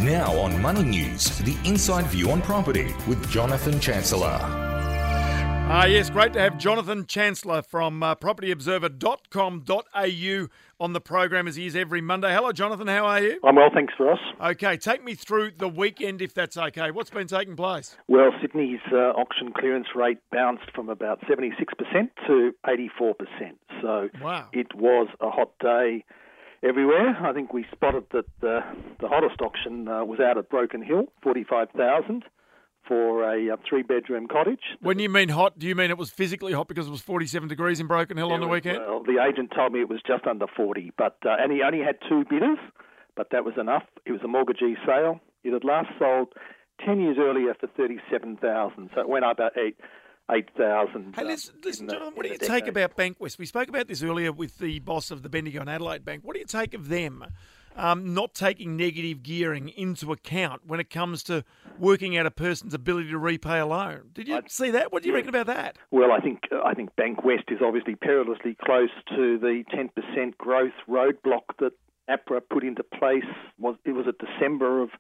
Now on Money News, the inside view on property with Jonathan Chancellor. Yes, great to have Jonathan Chancellor from propertyobserver.com.au on the program as he is every Monday. Hello, Jonathan. How are you? I'm well, thanks, Ross. Okay, take me through the weekend if that's okay. What's been taking place? Well, Sydney's auction clearance rate bounced from about 76% to 84%. So Wow. It was a hot day everywhere. I think we spotted that the hottest auction was out at Broken Hill, 45,000 for a three-bedroom cottage. When you mean hot, do you mean it was physically hot because it was 47 degrees in Broken Hill on the weekend? Well, the agent told me it was just under 40, but and he only had two bidders, but that was enough. It was a mortgagee sale. It had last sold 10 years earlier for 37,000, so it went up about 8,000. Hey, listen, Jonathan, what do you take about Bankwest? We spoke about this earlier with the boss of the Bendigo and Adelaide Bank. What do you take of them not taking negative gearing into account when it comes to working out a person's ability to repay a loan? Did you see that? What do you reckon about that? Well, I think Bankwest is obviously perilously close to the 10% growth roadblock that APRA put into place. It was at December of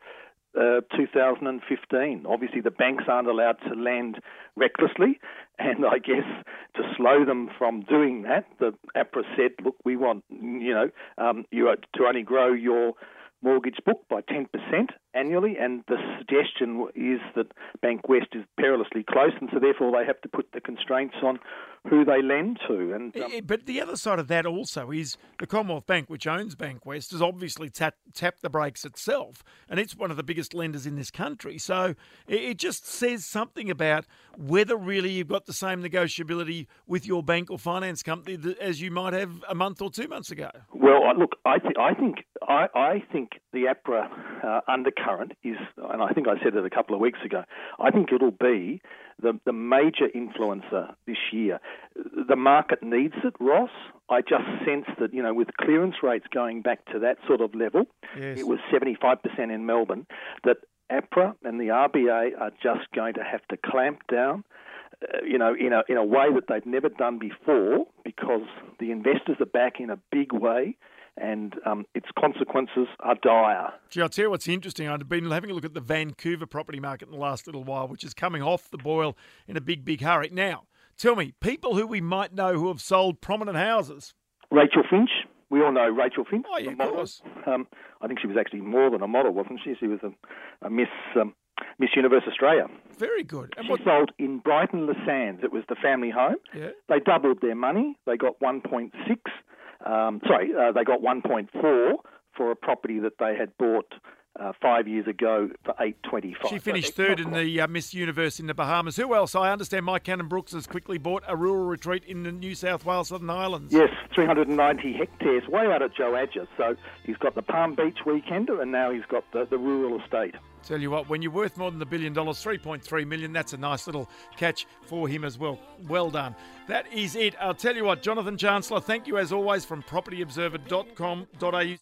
2015. Obviously, the banks aren't allowed to lend recklessly, and I guess to slow them from doing that, the APRA said, look, we want you are to only grow your mortgage book by 10% annually, and the suggestion is that Bankwest is perilously close, and so therefore they have to put the constraints on who they lend to. And but the other side of that also is the Commonwealth Bank, which owns Bankwest, has obviously tapped the brakes itself, and it's one of the biggest lenders in this country. So it just says something about whether really you've got the same negotiability with your bank or finance company as you might have a month or 2 months ago. Well, look, I think the APRA undercurrent is, and I think I said it a couple of weeks ago, I think it'll be the major influencer this year. The market needs it, Ross. I just sense that, with clearance rates going back to that sort of level, Yes. It was 75% in Melbourne, that APRA and the RBA are just going to have to clamp down in a way that they've never done before, because the investors are back in a big way, and its consequences are dire. Gee, I'll tell you what's interesting. I've been having a look at the Vancouver property market in the last little while, which is coming off the boil in a big hurry. Now, tell me, people who we might know who have sold prominent houses. Rachel Finch. We all know Rachel Finch. Oh, yeah, the model. of course. I think she was actually more than a model, wasn't she? She was a Miss Universe Australia. Very good. And She sold in Brighton Le Sands. It was the family home. Yeah. They doubled their money. They got 1.6. They got 1.4 for a property that they had bought 5 years ago for $825. She finished third in the Miss Universe in the Bahamas. Who else? I understand Mike Cannon-Brooks has quickly bought a rural retreat in the New South Wales Southern Islands. Yes, 390 hectares, way out at Joadja. So he's got the Palm Beach weekender, and now he's got the rural estate. Tell you what, when you're worth more than $1 billion, $3.3 million, that's a nice little catch for him as well. Well done. That is it. I'll tell you what, Jonathan Chancellor, thank you as always from propertyobserver.com.au.